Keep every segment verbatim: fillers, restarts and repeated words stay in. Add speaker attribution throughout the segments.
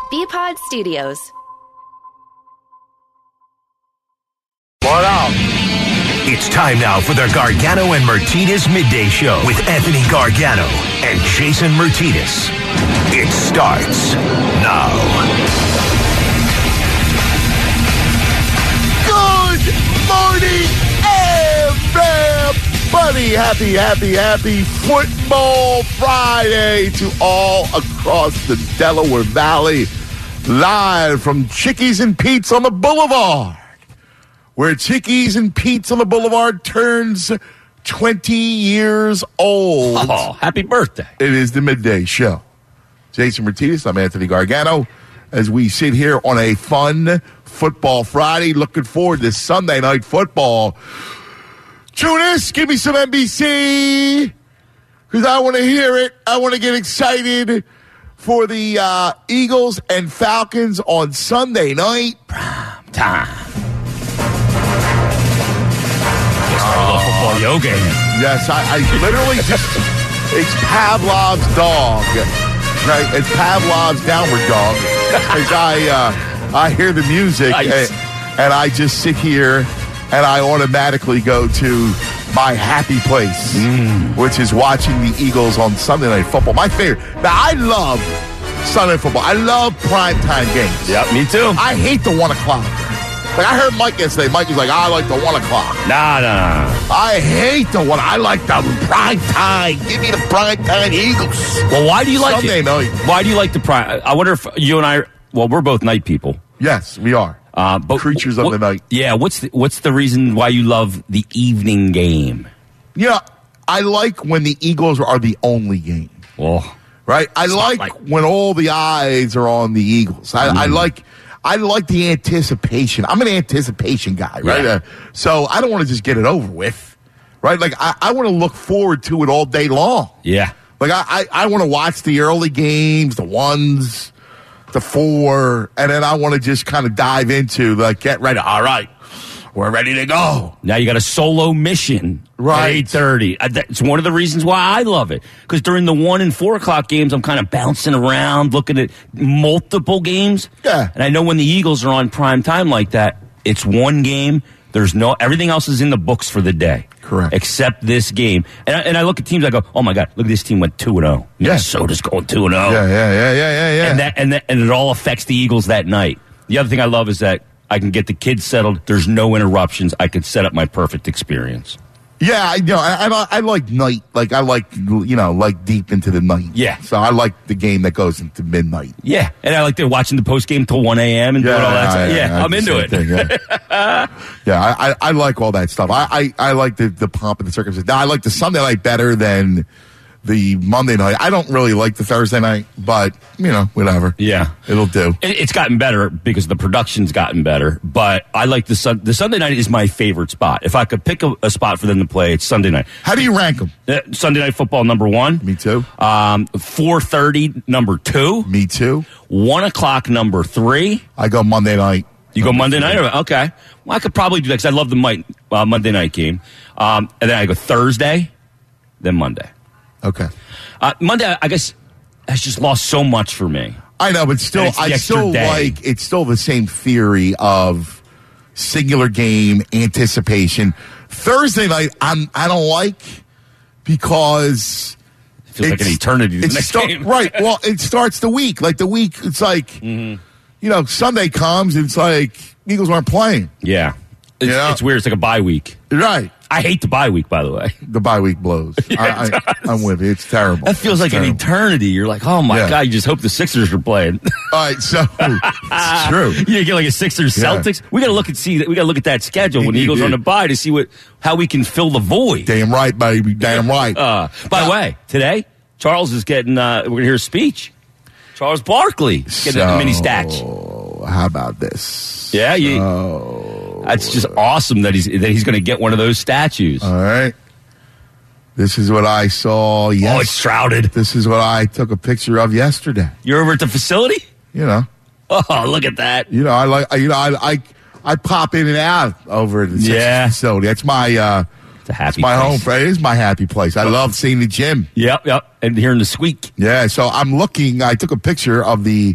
Speaker 1: B-Pod Studios.
Speaker 2: What up?
Speaker 3: It's time now for the Gargano and Martinez Midday Show with Anthony Gargano and Jason Martinez. It starts now.
Speaker 2: Good morning, everybody. Happy, happy, happy Football Friday to all across the Delaware Valley. Live from Chickies and Pete's on the Boulevard, where Chickies and Pete's on the Boulevard turns twenty years old.
Speaker 4: Oh, happy birthday.
Speaker 2: It is the Midday Show. Jason Martinez, I'm Anthony Gargano, as we sit here on a fun Football Friday. Looking forward to Sunday Night Football. Tunis, give me some N B C, because I want to hear it. I want to get excited for the uh, Eagles and Falcons on Sunday night.
Speaker 4: Prime time. Oh, football yoga.
Speaker 2: Yes, I, I literally just, it's Pavlov's dog. Right? It's Pavlov's downward dog. As I, uh, I hear the music,
Speaker 4: Nice.
Speaker 2: and, and I just sit here and I automatically go to my happy place,
Speaker 4: Mm.
Speaker 2: which is watching the Eagles on Sunday Night Football. My favorite. Now, I love Sunday Night Football. I love primetime games.
Speaker 4: Yep, me too.
Speaker 2: I hate the one o'clock. Like, I heard Mike yesterday. Mike was like, I like the one o'clock.
Speaker 4: Nah, nah, nah.
Speaker 2: I hate the one. I like the prime time. Give me the prime time Eagles.
Speaker 4: Well, why do you like
Speaker 2: Sunday
Speaker 4: it?
Speaker 2: night.
Speaker 4: Why do you like the prime? I wonder if you and I, well, we're both night people.
Speaker 2: Yes, we are.
Speaker 4: Uh, but
Speaker 2: Creatures of
Speaker 4: what-
Speaker 2: the night.
Speaker 4: Yeah, what's the, what's the reason why you love the evening game?
Speaker 2: Yeah, I like when the Eagles are the only game.
Speaker 4: Oh,
Speaker 2: Right? I like
Speaker 4: Spotlight.
Speaker 2: when all the eyes are on the Eagles. I,
Speaker 4: Mm.
Speaker 2: I like I like the anticipation. I'm an anticipation guy, right?
Speaker 4: Yeah.
Speaker 2: Uh, so I don't want to just get it over with, right? Like, I, I want to look forward to it all day long.
Speaker 4: yeah.
Speaker 2: Like, I, I, I want to watch the early games, the ones, the four, and then I want to just kind of dive into, like, get ready. All right, we're ready to go.
Speaker 4: Now you got a solo mission
Speaker 2: Right.
Speaker 4: at eight thirty. It's one of the reasons why I love it. Because during the one and four o'clock games, I'm kind of bouncing around, looking at multiple games.
Speaker 2: Yeah.
Speaker 4: And I know when the Eagles are on prime time like that, it's one game. There's no, everything else is in the books for the day.
Speaker 2: Correct.
Speaker 4: Except this game. And I, and I look at teams, I go, oh my God, look at this team went two and oh.
Speaker 2: Yeah.
Speaker 4: Minnesota's going two and oh.
Speaker 2: Yeah, yeah, yeah, yeah, yeah, yeah.
Speaker 4: And that, and that, and it all affects the Eagles that night. The other thing I love is that I can get the kids settled. There's no interruptions. I can set up my perfect experience.
Speaker 2: Yeah, I, you know, I, I, I like night. Like, I like, you know, like deep into the night.
Speaker 4: Yeah.
Speaker 2: So I like the game that goes into midnight.
Speaker 4: Yeah, and I like to watching the post game till one a.m. and doing all that stuff. Yeah,
Speaker 2: I
Speaker 4: I'm
Speaker 2: do
Speaker 4: into
Speaker 2: the
Speaker 4: it.
Speaker 2: same thing, yeah, yeah I, I, I like all that stuff. I, I, I like the, the pomp and the circumstance. Now, I like the Sunday night better than the Monday night. I don't really like the Thursday night, but, you know, whatever.
Speaker 4: Yeah.
Speaker 2: It'll do.
Speaker 4: It- It's gotten better because the production's gotten better, but I like the sun. The Sunday night is my favorite spot. If I could pick a, a spot for them to play, it's Sunday night.
Speaker 2: How do you rank them?
Speaker 4: Uh, Sunday night football number one.
Speaker 2: Me too.
Speaker 4: Um, four thirty number two.
Speaker 2: Me too.
Speaker 4: One o'clock number three.
Speaker 2: I go Monday night.
Speaker 4: You go Monday night? Or, okay. Well, I could probably do that because I love the might, uh, Monday night game. Um, and then I go Thursday, then Monday.
Speaker 2: Okay.
Speaker 4: Uh, Monday, I guess, has just lost so much for me.
Speaker 2: I know, but still,
Speaker 4: And it's the
Speaker 2: I
Speaker 4: extra
Speaker 2: still
Speaker 4: day.
Speaker 2: like, it's still the same theory of singular game anticipation. Thursday night, I'm, I don't like because
Speaker 4: It feels like an eternity to the
Speaker 2: it's
Speaker 4: next
Speaker 2: start-
Speaker 4: game.
Speaker 2: Right. Well, it starts the week. Like the week, it's like,
Speaker 4: Mm-hmm.
Speaker 2: you know, Sunday comes, it's like Eagles aren't playing.
Speaker 4: Yeah. It's,
Speaker 2: Yeah.
Speaker 4: it's weird. It's like a bye week.
Speaker 2: Right.
Speaker 4: I hate the bye week, by the way.
Speaker 2: The bye week blows. I,
Speaker 4: it
Speaker 2: I, I'm with you. It's terrible.
Speaker 4: That feels
Speaker 2: It's
Speaker 4: like an
Speaker 2: terrible.
Speaker 4: eternity. You're like, oh my
Speaker 2: Yeah.
Speaker 4: God, you just hope the Sixers are playing.
Speaker 2: All right, so it's true.
Speaker 4: You get like a Sixers
Speaker 2: Yeah.
Speaker 4: Celtics. We got to look and see that. We got to look at that schedule when the
Speaker 2: You
Speaker 4: Eagles
Speaker 2: do.
Speaker 4: are on the bye to see what how we can fill the void.
Speaker 2: Damn right, baby. Damn right.
Speaker 4: Uh, by the way, today Charles is getting. Uh, we're gonna hear a speech. Charles Barkley is getting a mini statue.
Speaker 2: So, how about this?
Speaker 4: Yeah, you.
Speaker 2: Oh,
Speaker 4: That's just awesome that he's that he's going to get one of those statues.
Speaker 2: all right. This is what I saw. Yes,
Speaker 4: Oh, it's shrouded.
Speaker 2: This is what I took a picture of yesterday.
Speaker 4: You're over at the facility.
Speaker 2: You know,
Speaker 4: Oh, look at that.
Speaker 2: you know, I like, you know, I, I, I pop in and out over at the Sixers
Speaker 4: Yeah.
Speaker 2: facility. That's my, uh,
Speaker 4: It's a happy.
Speaker 2: it's my
Speaker 4: place.
Speaker 2: home. It is my happy place. I love seeing the gym.
Speaker 4: Yep, yep. And hearing the squeak.
Speaker 2: Yeah, so I'm looking. I took a picture of the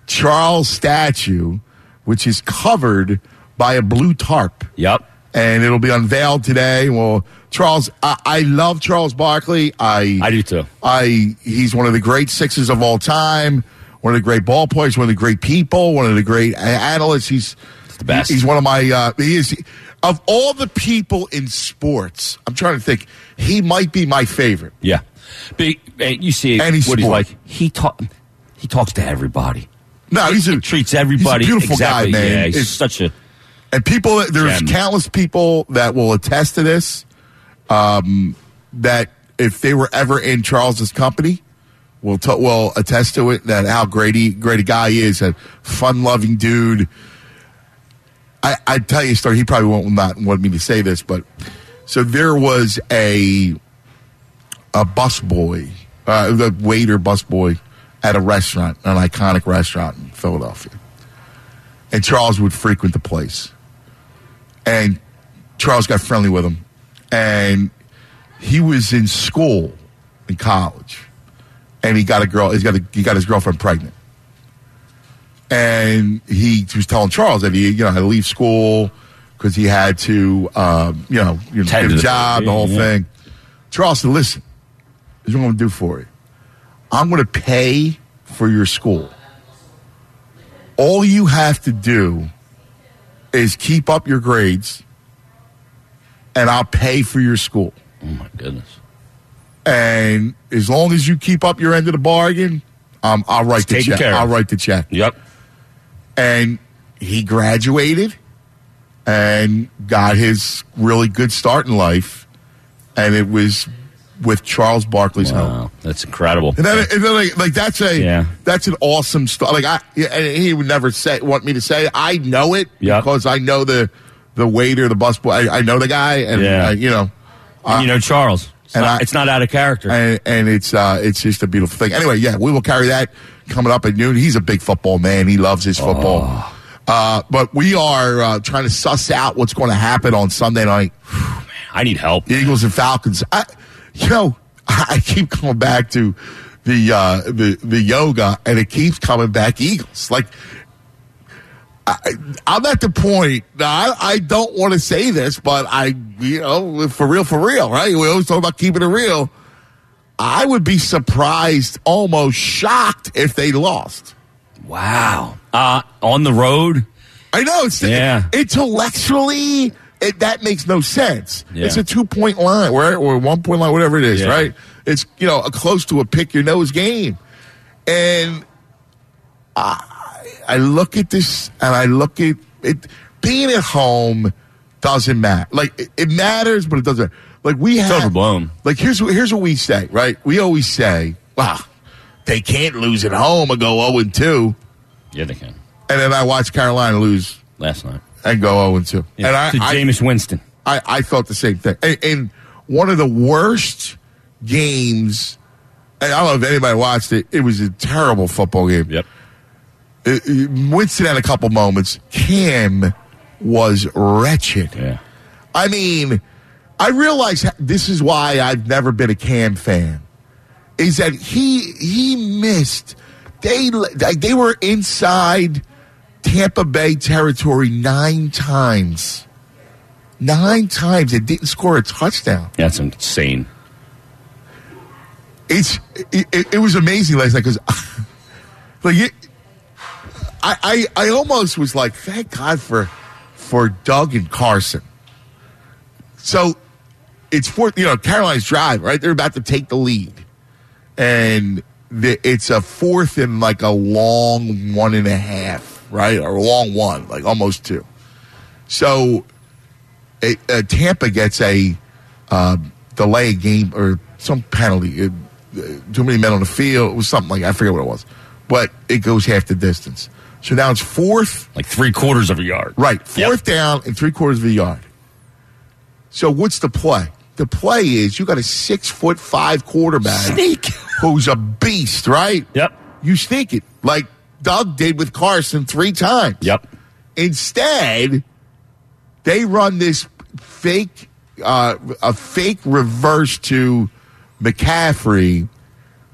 Speaker 2: Charles statue, which is covered by a blue tarp.
Speaker 4: Yep.
Speaker 2: And it'll be unveiled today. Well, Charles, I, I love Charles Barkley. I
Speaker 4: I do too.
Speaker 2: I he's one of the great Sixers of all time. One of the great ball players. One of the great people. One of the great analysts. He's
Speaker 4: the best.
Speaker 2: He's one of my. Uh, he is of all the people in sports. I'm trying to think. He might be my favorite.
Speaker 4: Yeah. But you see
Speaker 2: Any
Speaker 4: what
Speaker 2: sport.
Speaker 4: he's like. He talk. He talks to everybody.
Speaker 2: No, he's a,
Speaker 4: he treats everybody
Speaker 2: he's a beautiful
Speaker 4: exactly.
Speaker 2: guy, man.
Speaker 4: Yeah, he's
Speaker 2: it's,
Speaker 4: such a.
Speaker 2: And people, there's
Speaker 4: gem.
Speaker 2: countless people that will attest to this. Um, that if they were ever in Charles's company, will t- will attest to it. That how great he, great a guy he is, a fun-loving dude. I I tell you a story. He probably won't not want me to say this, but so there was a a busboy, uh, the waiter busboy at a restaurant, an iconic restaurant in Philadelphia, and Charles would frequent the place. And Charles got friendly with him. And he was in school, in college. And he got a girl, he's got a, he got his girlfriend pregnant. And he was telling Charles that he, you know, had to leave school because he had to, um, you know, you know get a job, the whole yeah. thing. Charles said, listen, here's what I'm going to do for you. I'm going to pay for your school. All you have to do is keep up your grades, and I'll pay for your school.
Speaker 4: Oh, my goodness.
Speaker 2: And as long as you keep up your end of the bargain, um, I'll write
Speaker 4: it's
Speaker 2: the check.
Speaker 4: Care.
Speaker 2: I'll write the check.
Speaker 4: Yep.
Speaker 2: And he graduated and got his really good start in life, and it was with Charles Barkley's
Speaker 4: wow,
Speaker 2: help.
Speaker 4: That's incredible.
Speaker 2: And then, and then like, like that's a
Speaker 4: yeah.
Speaker 2: that's an awesome story. Like I, and he would never say want me to say it. I know it
Speaker 4: yep.
Speaker 2: because I know the the waiter, the busboy. I, I know the guy, and
Speaker 4: yeah.
Speaker 2: I, you know,
Speaker 4: uh, and you know Charles. It's,
Speaker 2: and
Speaker 4: not,
Speaker 2: I,
Speaker 4: it's not out of character,
Speaker 2: and, and it's uh, it's just a beautiful thing. Anyway, yeah, we will carry that coming up at noon. He's a big football man. He loves his football.
Speaker 4: Oh.
Speaker 2: Uh, but we are uh, trying to suss out what's going to happen on Sunday night.
Speaker 4: Man, I need help.
Speaker 2: The Eagles and Falcons. I, you know. I keep coming back to the uh, the the yoga, and it keeps coming back Eagles. Like I, I'm at the point. I, I don't want to say this, but I, you know, for real, for real, right? We always talk about keeping it real. I would be surprised, almost shocked, if they lost.
Speaker 4: Wow. Uh, on the road.
Speaker 2: I know it's
Speaker 4: yeah.
Speaker 2: intellectually. It, that makes no sense.
Speaker 4: Yeah.
Speaker 2: It's a two-point line, or, or one-point line, whatever it is,
Speaker 4: yeah.
Speaker 2: right? It's, you know, a close to a pick-your-nose game. And I, I look at this, and I look at it. Being at home doesn't matter. Like, it, it matters, but it doesn't matter. Like, we have...
Speaker 4: It's overblown.
Speaker 2: Like, here's, here's what we say, right? We always say, wow, they can't lose at home and go oh and two.
Speaker 4: Yeah, they can.
Speaker 2: And then I watched Carolina lose...
Speaker 4: Last night.
Speaker 2: And go oh and two.
Speaker 4: Yeah,
Speaker 2: and I,
Speaker 4: to Jameis Winston.
Speaker 2: I, I thought the same thing. And, and one of the worst games, and I don't know if anybody watched it, it was a terrible football game.
Speaker 4: Yep.
Speaker 2: It, it, Winston had a couple moments. Cam was wretched.
Speaker 4: Yeah.
Speaker 2: I mean, I realize this is why I've never been a Cam fan, is that he he missed. They, they were inside Tampa Bay territory nine times. Nine times. It didn't score a touchdown.
Speaker 4: That's insane.
Speaker 2: It's it, it, it was amazing last night because like it, I, I I almost was like, thank God for for Doug and Carson. So it's fourth, you know, Carolina's drive, right? They're about to take the lead, and the, it's a fourth and like a long one and a half. Right, or a long one, like almost two. So, it, uh, Tampa gets a uh, delay game or some penalty. It, uh, too many men on the field. It was something like I forget what it was, but it goes half the distance. So now it's fourth,
Speaker 4: like three quarters of a yard.
Speaker 2: Right, fourth yep. down and three quarters of a yard. So what's the play? The play is you got a six foot five quarterback,
Speaker 4: sneak,
Speaker 2: who's a beast, right?
Speaker 4: Yep.
Speaker 2: You sneak it like Doug did with Carson three times.
Speaker 4: Yep.
Speaker 2: Instead, they run this fake, uh, a fake reverse to McCaffrey,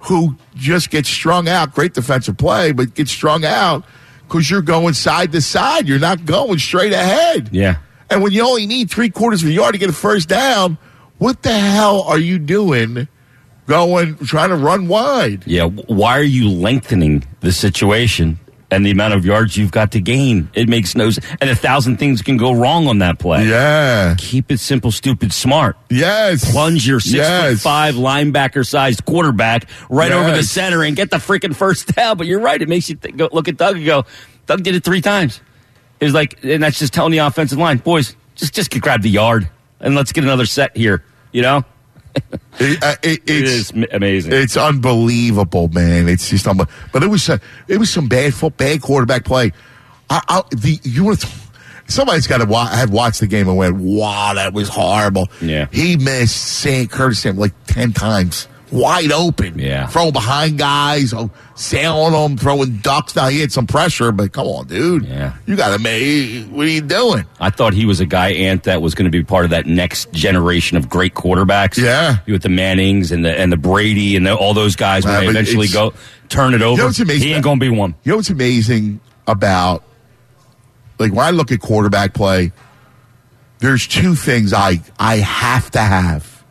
Speaker 2: who just gets strung out. Great defensive play, but gets strung out because you're going side to side. You're not going straight ahead.
Speaker 4: Yeah.
Speaker 2: And when you only need three quarters of a yard to get a first down, what the hell are you doing going, trying to run wide?
Speaker 4: Yeah, why are you lengthening the situation and the amount of yards you've got to gain? It makes no sense. And a thousand things can go wrong on that play.
Speaker 2: Yeah.
Speaker 4: Keep it simple, stupid, smart.
Speaker 2: Yes.
Speaker 4: Plunge your six
Speaker 2: yes.
Speaker 4: foot five linebacker-sized quarterback right
Speaker 2: yes.
Speaker 4: over the center and get the freaking first down. But you're right. It makes you think, go, look at Doug and go, Doug did it three times. It was like, and that's just telling the offensive line, boys, just just grab the yard and let's get another set here. You know,
Speaker 2: it, uh, it,
Speaker 4: it is amazing.
Speaker 2: It's unbelievable, man. It's just unbelievable. But it was uh, it was some bad foot, bad quarterback play. I, I, the you want to. Somebody's got to wa- have watched the game and went, "Wow, that was horrible."
Speaker 4: Yeah,
Speaker 2: he missed Saint Curtis Samuel like ten times, wide open.
Speaker 4: Yeah,
Speaker 2: throwing behind guys, oh, sailing them, throwing ducks. Now he had some pressure, but come on, dude.
Speaker 4: Yeah,
Speaker 2: you got to make. What are you doing?
Speaker 4: I thought he was a guy, Ant, that was going to be part of that next generation of great quarterbacks.
Speaker 2: Yeah,
Speaker 4: with the Mannings and the and the Brady and the, all those guys when
Speaker 2: uh,
Speaker 4: they eventually go turn it over.
Speaker 2: You know what's amazing?
Speaker 4: He ain't going to be one.
Speaker 2: You know what's amazing about. Like, when I look at quarterback play, there's two things I, I have to have.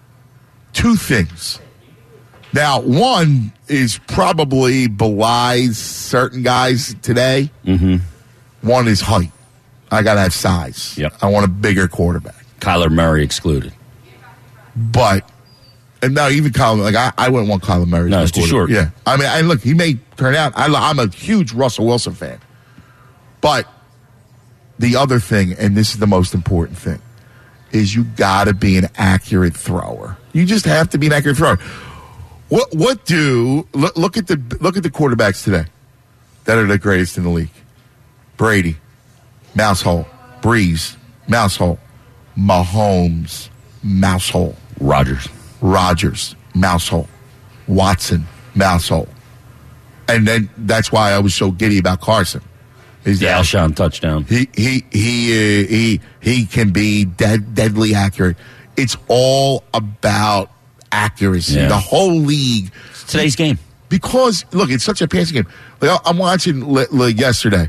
Speaker 2: Two things. Now, one is probably belies certain guys today.
Speaker 4: Mm-hmm.
Speaker 2: One is height. I got to have size.
Speaker 4: Yep.
Speaker 2: I want a bigger quarterback.
Speaker 4: Kyler Murray excluded.
Speaker 2: But, and now even Kyler, like, I, I wouldn't want Kyler Murray.
Speaker 4: No, it's too short.
Speaker 2: Yeah. I mean, and look, he may turn out, I, I'm a huge Russell Wilson fan. But, the other thing, and this is the most important thing, is you got to be an accurate thrower. You just have to be an accurate thrower. What what do look, look at the look at the quarterbacks today that are the greatest in the league? Brady, mousehole. Breeze, mousehole. Mahomes, mousehole.
Speaker 4: Rodgers,
Speaker 2: Rodgers, mousehole. Watson, mousehole. And then that's why I was so giddy about Carson.
Speaker 4: Is the Alshon touchdown?
Speaker 2: He he he uh, he he can be dead, deadly accurate. It's all about accuracy.
Speaker 4: Yeah.
Speaker 2: The whole league.
Speaker 4: It's today's game.
Speaker 2: Because look, it's such a passing game. Like, I'm watching like yesterday.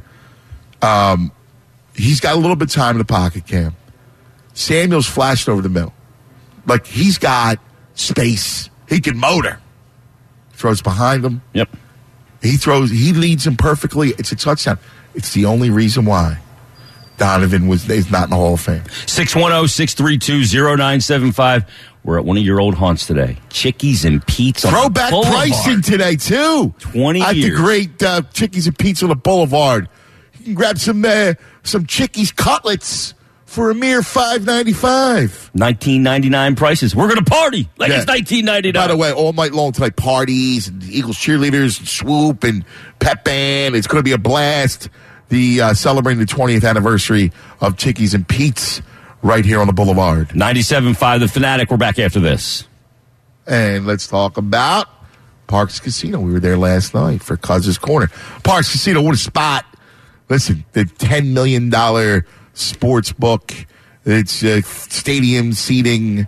Speaker 2: Um, he's got a little bit of time in the pocket, Cam. Samuel's flashed over the middle. Like, he's got space. He can motor. Throws behind him.
Speaker 4: Yep.
Speaker 2: He throws. He leads him perfectly. It's a touchdown. It's the only reason why Donovan was is not in the Hall of Fame.
Speaker 4: six one zero, six three two, zero nine seven five. We're at one of your old haunts today. Chickies and Pete's on
Speaker 2: Throwback
Speaker 4: the Boulevard.
Speaker 2: pricing today, too.
Speaker 4: twenty
Speaker 2: at
Speaker 4: years.
Speaker 2: At the great uh, Chickies and Pete's on the Boulevard. You can grab some uh, some Chickies cutlets for a mere five ninety-five.
Speaker 4: nineteen ninety-nine prices. We're going to party like yeah. It's nineteen ninety-nine.
Speaker 2: By the way, all night long tonight, parties and Eagles cheerleaders, and Swoop and Pep Band. It's going to be a blast. The uh, celebrating the twentieth anniversary of Chickies and Pete's right here on the Boulevard.
Speaker 4: ninety-seven point five The Fanatic. We're back after this.
Speaker 2: And let's talk about Parks Casino. We were there last night for Cuz's Corner. Parks Casino, what a spot. Listen, the ten million dollars sports book. It's uh, stadium seating.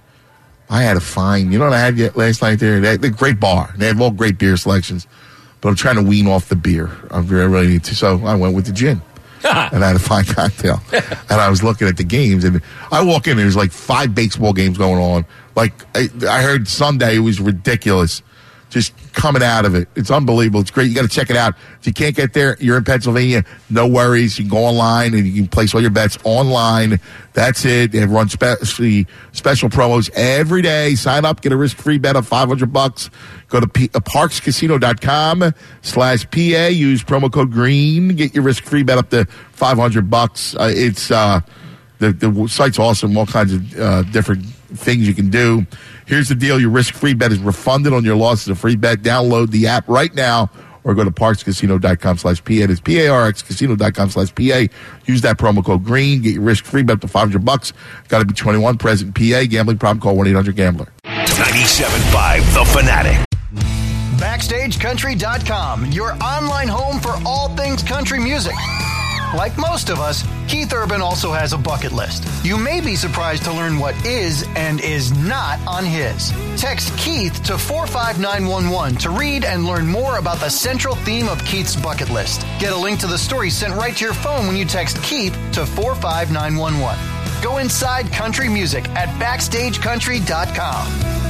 Speaker 2: I had a fine. You know what I had yet last night there? They had a great bar. They have all great beer selections. But I'm trying to wean off the beer. I really need to. So I went with the gin. And I had a fine cocktail. And I was looking at the games. And I walk in, there's like five baseball games going on. Like, I, I heard Sunday, it was ridiculous. Just coming out of it. It's unbelievable. It's great. You got to check it out. If you can't get there, you're in Pennsylvania, no worries. You can go online and you can place all your bets online. That's it. They run spe- special promos every day. Sign up, get a risk-free bet of five hundred bucks. Go to P- uh, parkscasino.com slash PA. Use promo code GREEN. Get your risk-free bet up to five hundred bucks. Uh, it's, uh, the, the site's awesome. All kinds of uh, different things you can do. Here's the deal. Your risk-free bet is refunded on your loss. It's a free bet. Download the app right now or go to parkscasino.com slash PA. It's P-A-R-X casino.com slash PA. Use that promo code GREEN. Get your risk-free bet up to five hundred bucks. Got to be twenty-one, present P A. Gambling problem, call one eight hundred gambler.
Speaker 3: ninety-seven point five The Fanatic.
Speaker 1: Backstage Country dot com, your online home for all things country music. Like most of us, Keith Urban also has a bucket list. You may be surprised to learn what is and is not on his. Text Keith to four five nine one one to read and learn more about the central theme of Keith's bucket list. Get a link to the story sent right to your phone when you text Keith to four five nine one one. Go inside country music at backstage country dot com.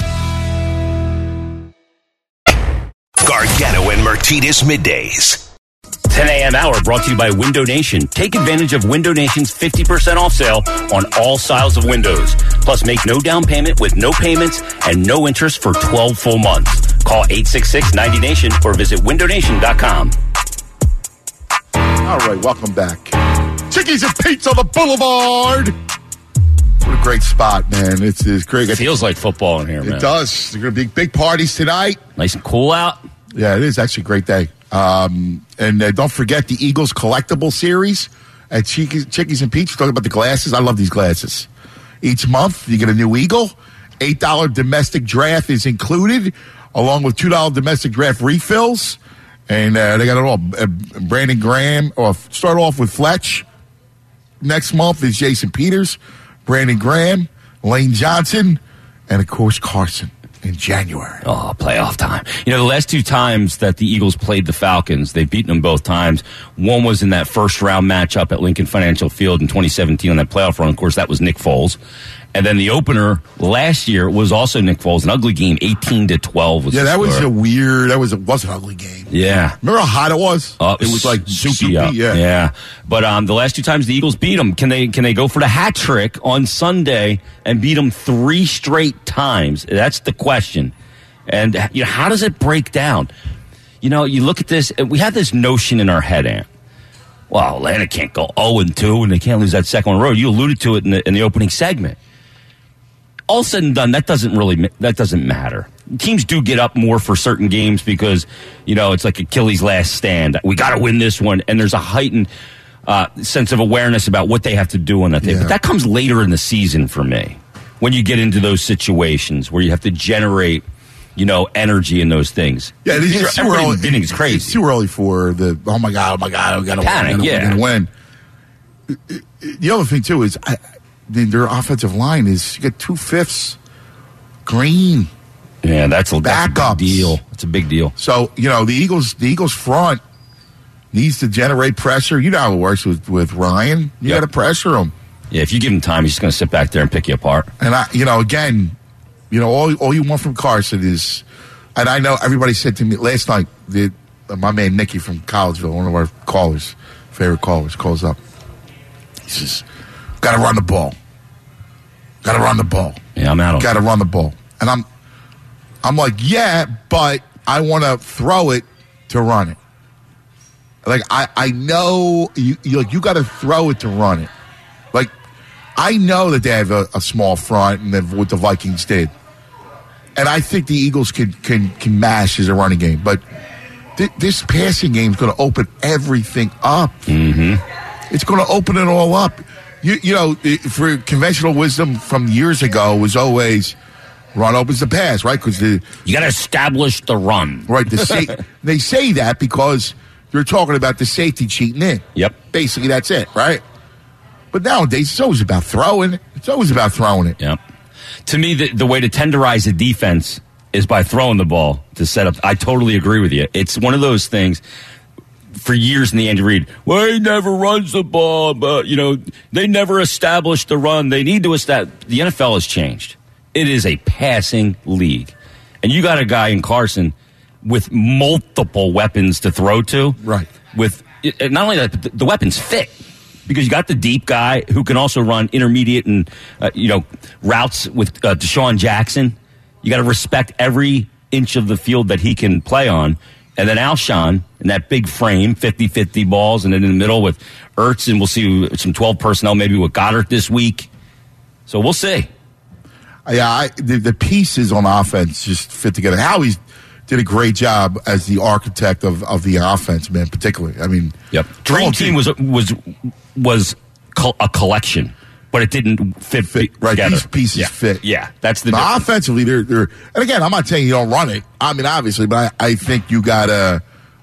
Speaker 3: Gargano and Martinez Middays.
Speaker 4: ten a.m. hour brought to you by Window Nation. Take advantage of Window Nation's fifty percent off sale on all styles of windows. Plus, make no down payment with no payments and no interest for twelve full months. Call eight six six, nine zero nation or visit window nation dot com.
Speaker 2: All right, welcome back. Chickies and Pete's on the Boulevard. What a great spot, man. It's, it's great.
Speaker 4: It feels like football in here, man.
Speaker 2: It does. There's going to be big parties tonight.
Speaker 4: Nice and cool out.
Speaker 2: Yeah, it is actually a great day. Um, and uh, don't forget the Eagles Collectible Series at Chickies, Chickies and Pete's. Talking about the glasses. I love these glasses. Each month, you get a new Eagle. eight dollars domestic draft is included, along with two dollars domestic draft refills. And uh, they got it all. Uh, Brandon Graham, or start off with Fletch. Next month is Jason Peters, Brandon Graham, Lane Johnson, and, of course, Carson in January.
Speaker 4: Oh, playoff time. You know, the last two times that the Eagles played the Falcons, they've beaten them both times. One was in that first-round matchup at Lincoln Financial Field in twenty seventeen on that playoff run. Of course, that was Nick Foles. And then the opener last year was also Nick Foles, an ugly game, eighteen to twelve. Was
Speaker 2: yeah, that
Speaker 4: score.
Speaker 2: was a weird, that was, a, was an ugly game.
Speaker 4: Yeah.
Speaker 2: Remember how hot it was?
Speaker 4: Uh,
Speaker 2: it was like
Speaker 4: soupy,
Speaker 2: soupy,
Speaker 4: up.
Speaker 2: yeah.
Speaker 4: Yeah. But um, the last two times the Eagles beat them, can they can they go for the hat trick on Sunday and beat them three straight times? That's the question. And you know, how does it break down? You know, you look at this, we have this notion in our head, Ant. Well, Atlanta can't go oh and two and they can't lose that second one in a row. You alluded to it in the, in the opening segment. All said and done, that doesn't really that doesn't matter. Teams do get up more for certain games because, you know, it's like Achilles' last stand. We got to win this one, and there's a heightened uh, sense of awareness about what they have to do on that day.
Speaker 2: Yeah.
Speaker 4: But that comes later in the season for me, when you get into those situations where you have to generate, you know, energy in those things.
Speaker 2: Yeah, it is too
Speaker 4: Everybody
Speaker 2: early.
Speaker 4: beginning is crazy.
Speaker 2: It's too early for the oh my god, oh my god, we got to
Speaker 4: Panic,
Speaker 2: win,
Speaker 4: yeah.
Speaker 2: win. The other thing too is I, their offensive line is you get two fifths green.
Speaker 4: Yeah, that's a, that's a
Speaker 2: Backups.
Speaker 4: big deal. It's a big deal.
Speaker 2: So you know the Eagles, the Eagles front needs to generate pressure. You know how it works with with Ryan. You
Speaker 4: Yep.
Speaker 2: got to pressure him.
Speaker 4: Yeah, if you give him time, he's just going to sit back there and pick you apart.
Speaker 2: And I, you know, again, you know, all all you want from Carson is, and I know everybody said to me last night that uh, my man Nicky from Collegeville, one of our callers, favorite callers, calls up. He says, "Got to run the ball. Got to run the ball.
Speaker 4: Yeah, I'm out of
Speaker 2: Got to run the ball." And I'm, I'm like, yeah, but I want to throw it to run it. Like I, I know you, you like you got to throw it to run it. Like I know that they have a, a small front, and then what the Vikings did, and I think the Eagles can can can mash as a running game. But th- this passing game is going to open everything up.
Speaker 4: Mm-hmm.
Speaker 2: It's going to open it all up. You you know, it, for conventional wisdom from years ago was always run opens the pass, right? Because the
Speaker 4: You got to establish the run.
Speaker 2: right the sa- they say that because they're talking about the safety cheating in.
Speaker 4: Yep.
Speaker 2: Basically, that's it, right? But nowadays, it's always about throwing. It's always about throwing it.
Speaker 4: Yep. To me, the, the way to tenderize a defense is by throwing the ball to set up. I totally agree with you. It's one of those things. For years in the Andy Reid, well, he never runs the ball, but, you know, they never established the run. They need to establish. The N F L has changed. It is a passing league. And you got a guy in Carson with multiple weapons to throw to.
Speaker 2: Right.
Speaker 4: With not only that, but the, the weapons fit. Because you got the deep guy who can also run intermediate and, uh, you know, routes with uh, Deshaun Jackson. You got to respect every inch of the field that he can play on. And then Alshon in that big frame, fifty-fifty balls, and then in the middle with Ertz, and we'll see some twelve personnel maybe with Goddard this week. So we'll see.
Speaker 2: Yeah, I, the, the pieces on offense just fit together. Howie's did a great job as the architect of, of the offense, man, particularly. I mean,
Speaker 4: yep. Dream Team was was was co- a collection, but it didn't fit,
Speaker 2: fit right.
Speaker 4: together.
Speaker 2: These pieces
Speaker 4: yeah.
Speaker 2: fit.
Speaker 4: Yeah, that's the
Speaker 2: but
Speaker 4: difference.
Speaker 2: Offensively, they're, they're, and again, I'm not saying you don't run it. I mean, obviously, but I, I think you got to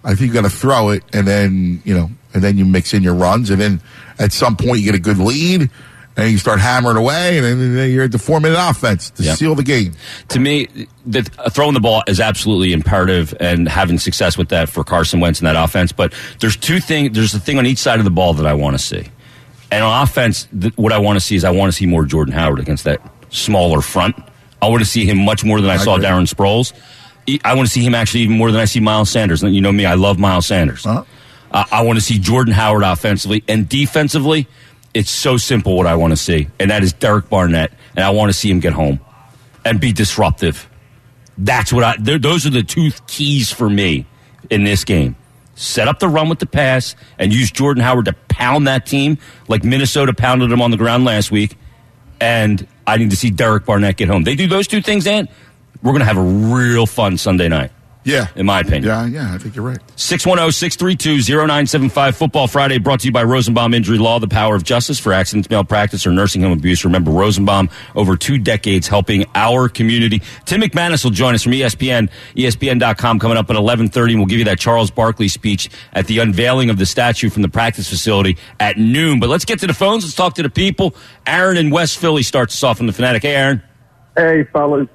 Speaker 2: I think you got to throw it, and then you know, and then you mix in your runs, and then at some point you get a good lead, and you start hammering away, and then you're at the four-minute offense to
Speaker 4: Yep.
Speaker 2: seal the game.
Speaker 4: To me, the, uh, throwing the ball is absolutely imperative, and having success with that for Carson Wentz and that offense. But there's two things. There's a thing on each side of the ball that I want to see. And on offense, th- what I want to see is I want to see more Jordan Howard against that smaller front. I want to see him much more than I, I saw agree. Darren Sproles. I want to see him actually even more than I see Miles Sanders. You know me, I love Miles Sanders. Uh-huh. Uh, I want to see Jordan Howard offensively. And defensively, it's so simple what I want to see. And that is Derek Barnett. And I want to see him get home and be disruptive. That's what I, those are the two keys for me in this game. Set up the run with the pass and use Jordan Howard to pound that team like Minnesota pounded him on the ground last week. And I need to see Derek Barnett get home. They do those two things, and we're going to have a real fun Sunday night.
Speaker 2: Yeah.
Speaker 4: In my opinion.
Speaker 2: Yeah, yeah, I think you're right.
Speaker 4: six one zero, six three two, zero nine seven five Football Friday brought to you by Rosenbaum Injury Law, the power of justice for accidents, malpractice, or nursing home abuse. Remember, Rosenbaum, over two decades helping our community. Tim McManus will join us from E S P N, E S P N dot com coming up at eleven thirty, and we'll give you that Charles Barkley speech at the unveiling of the statue from the practice facility at noon. But let's get to the phones. Let's talk to the people. Aaron in West Philly starts us off from the Fanatic. Hey, Aaron.
Speaker 5: Hey, fellas.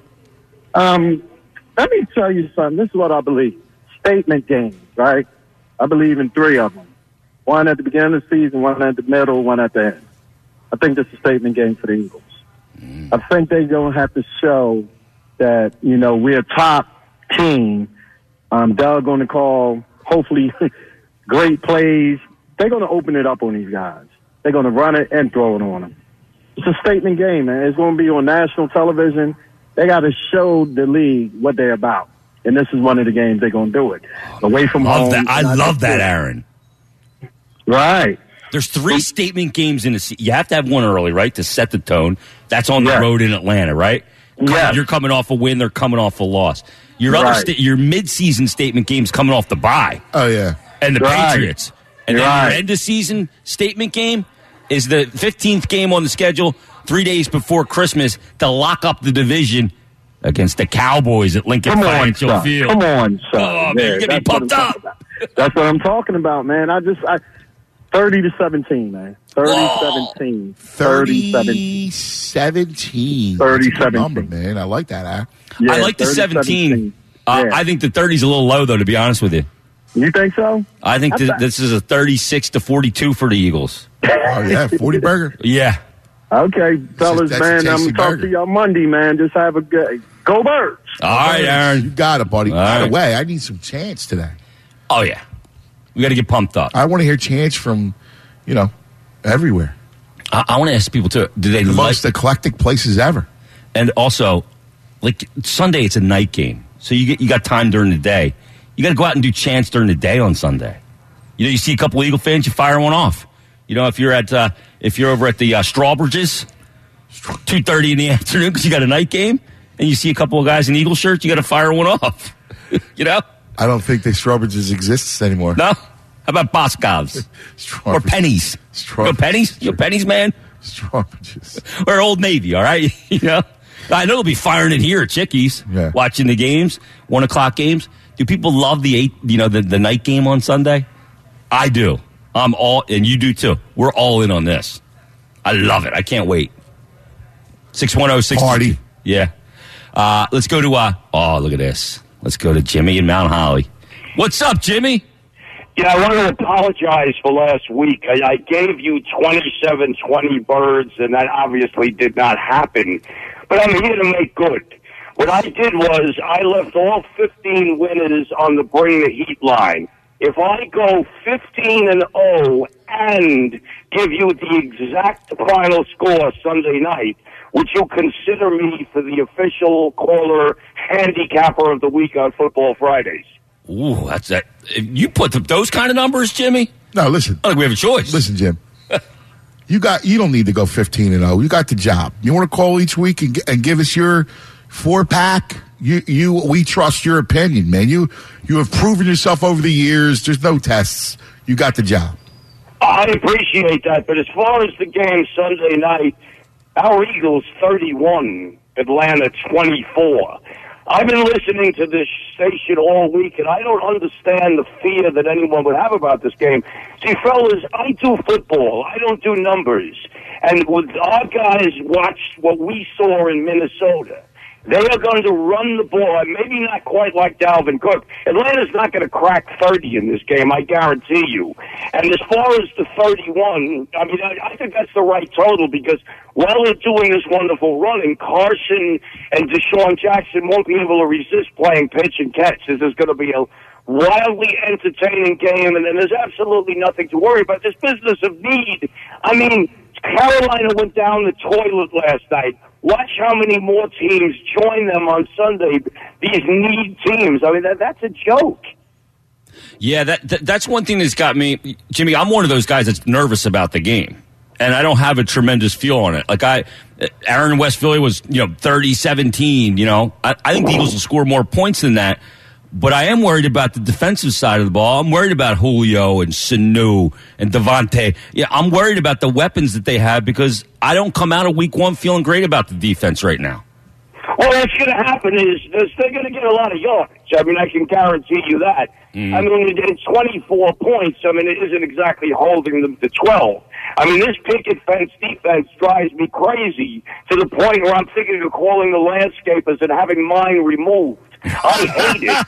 Speaker 5: Um... Let me tell you something. This is what I believe. Statement games, right? I believe in three of them. One at the beginning of the season, one at the middle, one at the end. I think this is a statement game for the Eagles. Mm. I think they're going to have to show that, you know, we're a top team. Um, Doug going to call, hopefully, great plays. They're going to open it up on these guys. They're going to run it and throw it on them. It's a statement game, man. It's going to be on national television. They got to show the league what they're about. And this is one of the games they're going to do it. Away from
Speaker 4: love
Speaker 5: home.
Speaker 4: That. I love that, Aaron.
Speaker 5: Right.
Speaker 4: There's three statement games in the season. You have to have one early, right, to set the tone. That's on the
Speaker 5: yes.
Speaker 4: road in Atlanta, right?
Speaker 5: Yes.
Speaker 4: You're coming off a win. They're coming off a loss. Your other,
Speaker 5: right.
Speaker 4: sta- your mid-season statement game's coming off the bye.
Speaker 2: Oh, yeah.
Speaker 4: And the
Speaker 5: right.
Speaker 4: Patriots. And
Speaker 5: You're
Speaker 4: then
Speaker 5: right.
Speaker 4: your end-of-season statement game is the fifteenth game on the schedule, three days before Christmas, to lock up the division against the Cowboys at Lincoln
Speaker 5: Come
Speaker 4: Financial
Speaker 5: on, son.
Speaker 4: Field.
Speaker 5: Come on, son.
Speaker 4: Oh, man,
Speaker 5: yeah,
Speaker 4: you're getting me pumped up.
Speaker 5: That's what I'm talking about, man. I just, I, thirty to seventeen, man. thirty seventeen.
Speaker 2: thirty seventeen.
Speaker 5: thirty
Speaker 2: seventeen. number,
Speaker 5: seventeen.
Speaker 2: man. I like that, huh?
Speaker 5: Yeah,
Speaker 4: I like the seventeen. Uh,
Speaker 5: yeah.
Speaker 4: I think the thirty's a little low, though, to be honest with you.
Speaker 5: You think so?
Speaker 4: I think th- this is a thirty-six to forty-two for the Eagles.
Speaker 2: Oh, yeah, forty burger.
Speaker 4: Yeah.
Speaker 5: Okay, fellas,
Speaker 2: that's
Speaker 5: man,
Speaker 2: a
Speaker 5: I'm
Speaker 2: tasty
Speaker 5: going to talk
Speaker 2: burger.
Speaker 5: to y'all Monday, man. Just have a good, go Birds.
Speaker 4: All right,
Speaker 2: You
Speaker 4: Aaron.
Speaker 2: got it, buddy.
Speaker 4: All
Speaker 2: By
Speaker 4: right.
Speaker 2: the way, I need some chants today.
Speaker 4: Oh, yeah. We got to get pumped up.
Speaker 2: I want to hear chants from, you know, everywhere.
Speaker 4: I, I want to ask people, too, do they
Speaker 2: The
Speaker 4: like...
Speaker 2: most eclectic places ever.
Speaker 4: And also, like, Sunday, it's a night game. So you get you got time during the day. You got to go out and do chants during the day on Sunday. You know, you see a couple Eagle fans, you fire one off. You know, if you're at uh, if you're over at the uh, Strawbridges, two thirty in the afternoon because you got a night game, and you see a couple of guys in Eagle shirts, you got to fire one off. You know?
Speaker 2: I don't think the Strawbridges exists anymore.
Speaker 4: No? How about Boscovs? Or Pennies? You know Pennies? You know Pennies, man?
Speaker 2: Strawbridges.
Speaker 4: Or Old Navy, all right? You know? I know they'll be firing it here at Chickies,
Speaker 2: Yeah.
Speaker 4: watching the games, one o'clock games. Do people love the eight, you know, the, the night game on Sunday? I do. I'm all, and you do too. We're all in on this. I love it. I can't wait. six one zero six
Speaker 2: Party.
Speaker 4: Yeah. Uh, let's go to, uh, oh, look at this. Let's go to Jimmy in Mount Holly. What's up, Jimmy?
Speaker 6: Yeah, I want to apologize for last week. I, I gave you twenty-seven twenty birds, and that obviously did not happen. But I'm here to make good. What I did was I left all fifteen winners on the Bring the Heat line. If I go fifteen and oh and give you the exact final score Sunday night, would you consider me for the official caller handicapper of the week on Football Fridays?
Speaker 4: Ooh, that's that. If you put the, those kind of numbers, Jimmy,
Speaker 2: No, listen.
Speaker 4: I don't think we have a choice.
Speaker 2: Listen, Jim. You got. You don't need to go fifteen and oh. You got the job. You want to call each week and, and give us your four pack? You, you, we trust your opinion, man. You, you have proven yourself over the years. There's no tests. You got the job.
Speaker 6: I appreciate that, but as far as the game Sunday night, our Eagles thirty-one, Atlanta twenty-four. I've been listening to this station all week, and I don't understand the fear that anyone would have about this game. See, fellas, I do football. I don't do numbers. And with our guys watched what we saw in Minnesota. They are going to run the ball, maybe not quite like Dalvin Cook. Atlanta's not going to crack thirty in this game, I guarantee you. And as far as the thirty-one, I mean, I, I think that's the right total because while they're doing this wonderful running, Carson and Deshaun Jackson won't be able to resist playing pitch and catch. This is going to be a wildly entertaining game, and, and there's absolutely nothing to worry about. This business of need, I mean, Carolina went down the toilet last night. Watch how many more teams join them on Sunday. These need teams. I mean, that, that's a joke.
Speaker 4: Yeah, that, that that's one thing that's got me, Jimmy. I'm one of those guys that's nervous about the game, and I don't have a tremendous feel on it. Like I, Aaron West Philly was, you know, thirty seventeen. You know, I, I think the Eagles will score more points than that. But I am worried about the defensive side of the ball. I'm worried about Julio and Sanu and Devontae. Yeah, I'm worried about the weapons that they have because I don't come out of week one feeling great about the defense right now.
Speaker 6: Well, what's going to happen is they're going to get a lot of yards. I mean, I can guarantee you that. Mm. I mean, it's twenty-four points. I mean, it isn't exactly holding them to twelve. I mean, this picket fence defense drives me crazy to the point where I'm thinking of calling the landscapers and having mine removed. I hate it.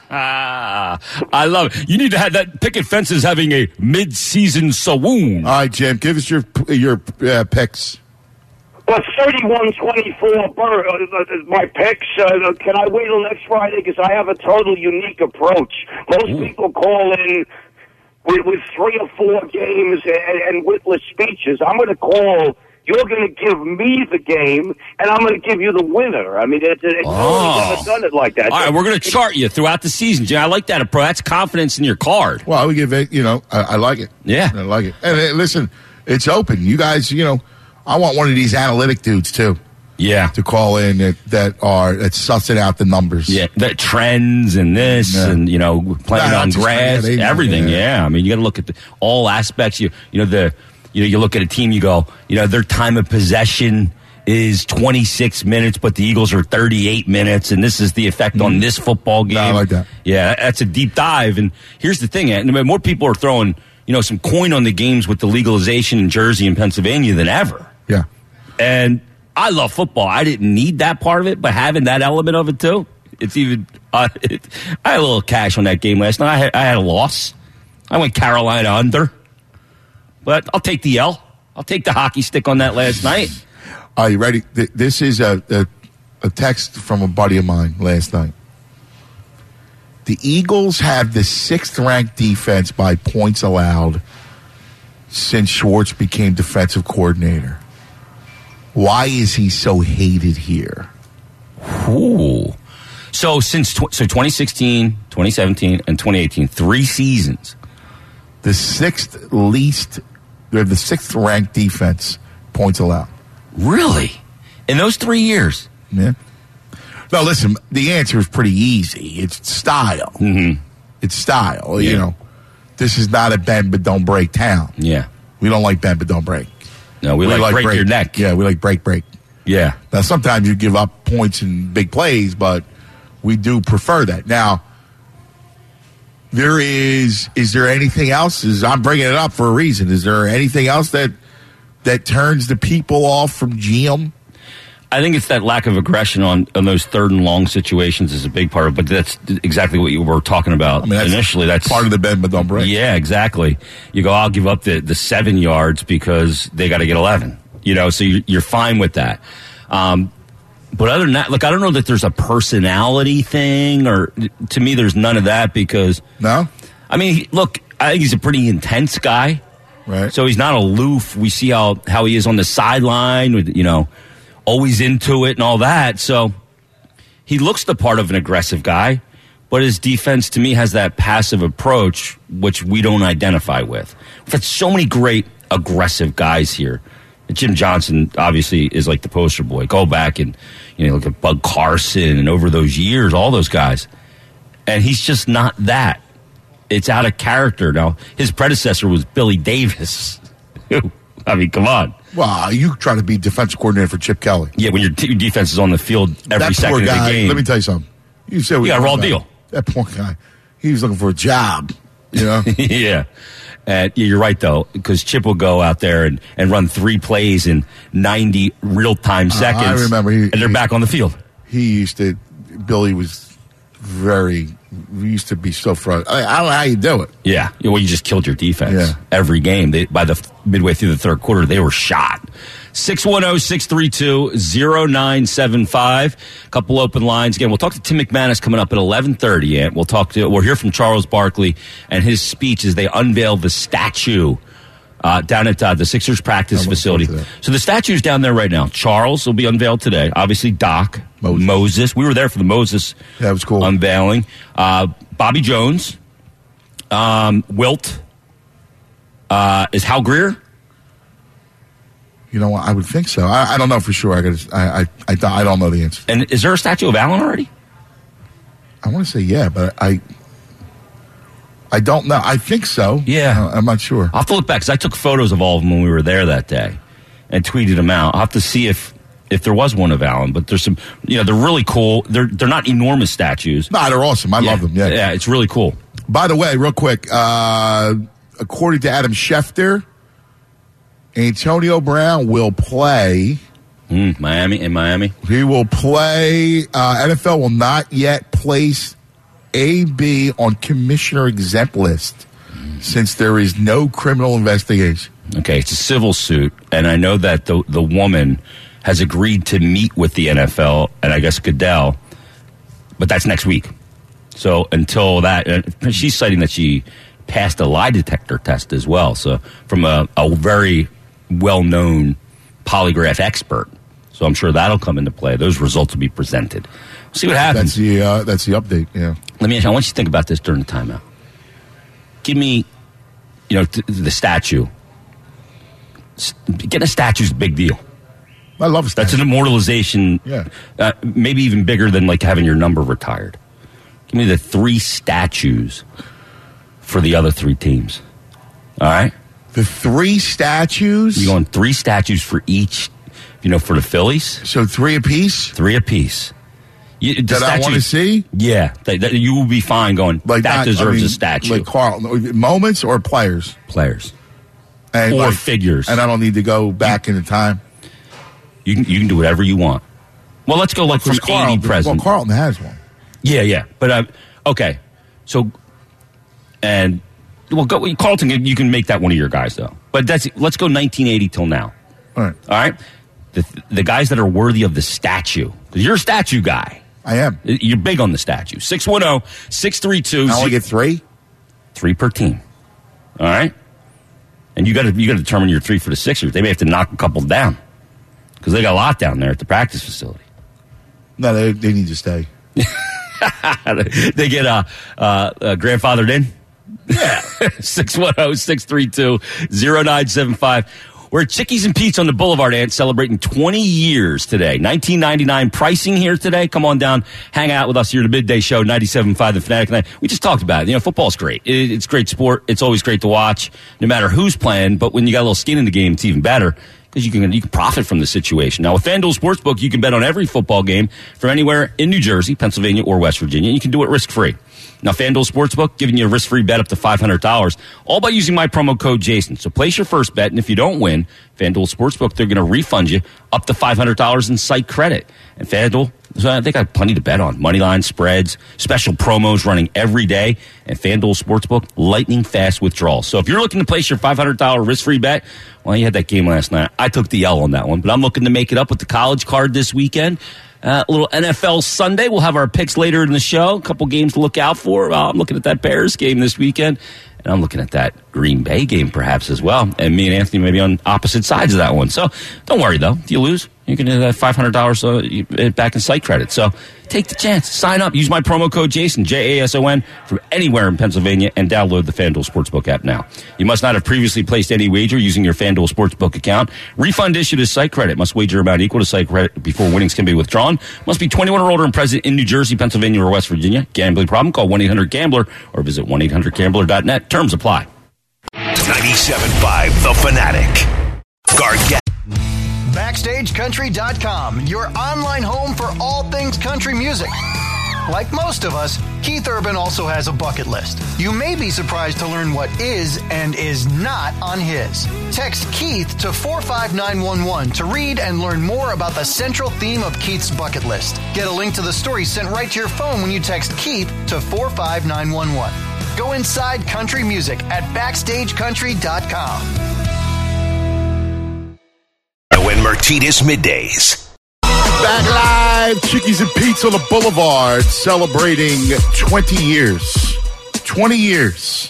Speaker 4: I love it. You need to have that picket fence is having a mid-season swoon.
Speaker 2: All right, Jim, give us your your uh, picks.
Speaker 6: Well, thirty-one twenty-four, uh, my picks. Uh, can I wait till next Friday? Because I have a total unique approach. Most Ooh. people call in with, with three or four games and, and witless speeches. I'm going to call... You're going to give me the game, and I'm going to give you the winner. I mean, it's, it's
Speaker 4: oh.
Speaker 6: never done it like that.
Speaker 4: All right, we're going to chart you throughout the season, Jim. I like that approach. That's confidence in your card.
Speaker 2: Well, I would give it, you know, I, I like it.
Speaker 4: Yeah.
Speaker 2: I like it. And uh, listen, it's open. You guys, you know, I want one of these analytic dudes, too.
Speaker 4: Yeah.
Speaker 2: To call in that, that are, that sussing out the numbers.
Speaker 4: Yeah, the trends and this yeah. and, you know, playing
Speaker 2: nah,
Speaker 4: on grass,
Speaker 2: they,
Speaker 4: everything.
Speaker 2: Yeah.
Speaker 4: yeah. I mean, you got to look at the, all aspects. You, you know, the... You know, you look at a team, you go, you know, their time of possession is twenty-six minutes, but the Eagles are thirty-eight minutes, and this is the effect on this football game.
Speaker 2: No, I like that.
Speaker 4: Yeah, that's a deep dive. And here's the thing, and more people are throwing, you know, some coin on the games with the legalization in Jersey and Pennsylvania than ever.
Speaker 2: Yeah.
Speaker 4: And I love football. I didn't need that part of it, but having that element of it, too, it's even, uh, it, I had a little cash on that game last night. I had, I had a loss. I went Carolina under. But I'll take the L. I'll take the hockey stick on that last night.
Speaker 2: Are you ready? This is a, a, a text from a buddy of mine last night. The Eagles have the sixth-ranked defense by points allowed since Schwartz became defensive coordinator. Why is he so hated here?
Speaker 4: Ooh. So since tw- so twenty sixteen, twenty seventeen, and twenty eighteen, three seasons.
Speaker 2: The sixth least... They have the sixth-ranked defense, points allowed.
Speaker 4: Really? In those three years?
Speaker 2: Yeah. No, listen, the answer is pretty easy. It's style.
Speaker 4: Mm-hmm.
Speaker 2: It's style.
Speaker 4: Yeah.
Speaker 2: You know, this is not a bend but don't break town.
Speaker 4: Yeah.
Speaker 2: We don't like bend but don't break.
Speaker 4: No, we, we like, like break, break your neck.
Speaker 2: Yeah, we like break, break.
Speaker 4: Yeah.
Speaker 2: Now, sometimes you give up points in big plays, but we do prefer that. Now, There is, is there anything else? Is I'm bringing it up for a reason. Is there anything else that that turns the people off from G M?
Speaker 4: I think it's that lack of aggression on, on those third and long situations is a big part of it, but that's exactly what you were talking about I mean, that's initially. That's
Speaker 2: part of the bend but don't break.
Speaker 4: Yeah, exactly. You go, I'll give up the, the seven yards because they got to get eleven. You know, so you're, you're fine with that. Um, But other than that, look, I don't know that there's a personality thing, or to me, there's none of that because.
Speaker 2: No?
Speaker 4: I mean, look, I think he's a pretty intense guy.
Speaker 2: Right.
Speaker 4: So he's not aloof. We see how, how he is on the sideline, with, you know, always into it and all that. So he looks the part of an aggressive guy, but his defense, to me, has that passive approach, which we don't identify with. We've had so many great aggressive guys here. Jim Johnson obviously is like the poster boy. Go back and, you know, look at Bud Carson and over those years, all those guys. And he's just not that. It's out of character. Now, his predecessor was Billy Davis. I mean, come on.
Speaker 2: Well, you try to be defensive coordinator for Chip Kelly.
Speaker 4: Yeah, when your, t- your defense is on the field every
Speaker 2: that
Speaker 4: second
Speaker 2: poor guy,
Speaker 4: of the game.
Speaker 2: Let me tell you something. You said we
Speaker 4: got a raw
Speaker 2: that.
Speaker 4: deal.
Speaker 2: That poor guy. He was looking for a job, you know?
Speaker 4: yeah. And you're right, though, because Chip will go out there and, and run three plays in ninety real-time seconds.
Speaker 2: Uh, I remember. He,
Speaker 4: and they're
Speaker 2: he,
Speaker 4: back on the field.
Speaker 2: He used to, Billy was very, we used to be so frustrated. I, I don't know how you do it.
Speaker 4: Yeah. Well, you just killed your defense.
Speaker 2: Yeah.
Speaker 4: Every game. They, by the midway through the third quarter, they were shot. six one zero, six three two, zero nine seven five. A couple open lines. Again, we'll talk to Tim McManus coming up at eleven thirty. And we'll talk to, we'll hear from Charles Barkley and his speech as they unveil the statue uh, down at uh, the Sixers practice facility. So the statue's down there right now. Charles will be unveiled today. Obviously, Doc, Moses. Moses. We were there for the Moses
Speaker 2: yeah, that was cool.
Speaker 4: unveiling. Uh, Bobby Jones, um, Wilt, uh, is Hal Greer.
Speaker 2: You know what? I would think so. I, I don't know for sure. I got. I, I. I. don't- I don't know the answer.
Speaker 4: And is there a statue of Allen already?
Speaker 2: I want to say yeah, but I. I don't know. I think so.
Speaker 4: Yeah.
Speaker 2: Uh, I'm not sure.
Speaker 4: I'll have to look back because I took photos of all of them when we were there that day and tweeted them out. I'll have to see if if there was one of Allen. But there's some, you know, they're really cool. They're they're not enormous statues.
Speaker 2: No, they're awesome. I
Speaker 4: yeah.
Speaker 2: love them. Yeah.
Speaker 4: Yeah, it's really cool.
Speaker 2: By the way, real quick, uh, according to Adam Schefter, Antonio Brown will play.
Speaker 4: Mm, Miami in Miami.
Speaker 2: He will play. Uh, N F L will not yet place A B on commissioner exempt list since there is no criminal investigation.
Speaker 4: Okay, it's a civil suit, and I know that the the woman has agreed to meet with the N F L and I guess Goodell, but that's next week. So until that, uh, she's citing that she passed a lie detector test as well. So from a, a very well-known polygraph expert. So I'm sure that'll come into play. Those results will be presented. We'll see what happens.
Speaker 2: That's the uh, that's the update. Yeah.
Speaker 4: Let me ask you, I want you to think about this during the timeout. Give me, you know, th- the statue. S- Getting a statue is a big deal.
Speaker 2: I love a
Speaker 4: That's an immortalization.
Speaker 2: Yeah.
Speaker 4: Uh, maybe even bigger than like having your number retired. Give me the three statues for the other three teams. All right?
Speaker 2: The three statues.
Speaker 4: You going three statues for each, you know, for the Phillies?
Speaker 2: So three apiece.
Speaker 4: Three apiece. You, the
Speaker 2: That I want to see.
Speaker 4: Yeah. That, that you will be fine going,
Speaker 2: Like
Speaker 4: that
Speaker 2: not-
Speaker 4: deserves
Speaker 2: I mean,
Speaker 4: a statue.
Speaker 2: Like Carl, moments or players
Speaker 4: Players.
Speaker 2: and
Speaker 4: Or
Speaker 2: like-
Speaker 4: figures.
Speaker 2: And I don't need to go back into time.
Speaker 4: You can, you can do whatever you want. Well, let's go like from
Speaker 2: Carlton,
Speaker 4: eighty present.
Speaker 2: Well, Carlton has one.
Speaker 4: Yeah, yeah. But, uh, okay. So, and, well, go, Carlton, you can make that one of your guys, though. But that's let's go nineteen eighty till now.
Speaker 2: All right.
Speaker 4: All right? The, the guys that are worthy of the statue. Because you're a statue guy.
Speaker 2: I am.
Speaker 4: You're big on the statue. six one zero, six three two.
Speaker 2: I only get three.
Speaker 4: Three per team. All right? And you got to you got to determine your three for the Sixers. They may have to knock a couple down. Because they got a lot down there at the practice facility.
Speaker 2: No, they, they need to stay.
Speaker 4: They get uh, uh, uh, grandfathered in? Yeah. six one zero, six three two, zero nine seven five. We're at Chickies and Pete's on the Boulevard, Ant, celebrating twenty years today. nineteen ninety-nine pricing here today. Come on down, hang out with us here at the Midday Show, ninety-seven point five The Fanatic. And we just talked about it. You know, football's great. It, it's great sport. It's always great to watch, no matter who's playing. But when you got a little skin in the game, it's even better. Because you can you can profit from the situation. Now, with FanDuel Sportsbook, you can bet on every football game from anywhere in New Jersey, Pennsylvania, or West Virginia. You can do it risk-free. Now, FanDuel Sportsbook, giving you a risk-free bet up to five hundred dollars, all by using my promo code Jason. So place your first bet, and if you don't win, FanDuel Sportsbook, they're going to refund you up to five hundred dollars in site credit. And FanDuel, so they got plenty to bet on. Moneyline spreads, special promos running every day, and FanDuel Sportsbook, lightning fast withdrawals. So if you're looking to place your five hundred dollars risk-free bet, well, you had that game last night. I took the L on that one, but I'm looking to make it up with the college card this weekend. Uh, a little N F L Sunday. We'll have our picks later in the show. A couple games to look out for. Uh, I'm looking at that Bears game this weekend. And I'm looking at that Green Bay game perhaps as well. And me and Anthony may be on opposite sides of that one. So don't worry, though. If you lose, you can get that five hundred dollars uh, back in site credit. So take the chance. Sign up. Use my promo code Jason, J A S O N, from anywhere in Pennsylvania, and download the FanDuel Sportsbook app now. You must not have previously placed any wager using your FanDuel Sportsbook account. Refund issued as site credit. Must wager amount equal to site credit before winnings can be withdrawn. Must be twenty-one or older and present in New Jersey, Pennsylvania, or West Virginia. Gambling problem? Call one eight hundred gambler or visit one eight hundred gambler dot net. Terms apply.
Speaker 3: ninety-seven point five The Fanatic. Gargano.
Speaker 1: Backstage Country dot com, your online home for all things country music. Like most of us, Keith Urban also has a bucket list. You may be surprised to learn what is and is not on his. Text Keith to four five nine one one to read and learn more about the central theme of Keith's bucket list. Get a link to the story sent right to your phone when you text Keith to four five nine one one. Go inside country music at backstage country dot com.
Speaker 3: When Martinez Middays.
Speaker 2: Back live, Chickies and Pete's on the Boulevard, celebrating twenty years. twenty years.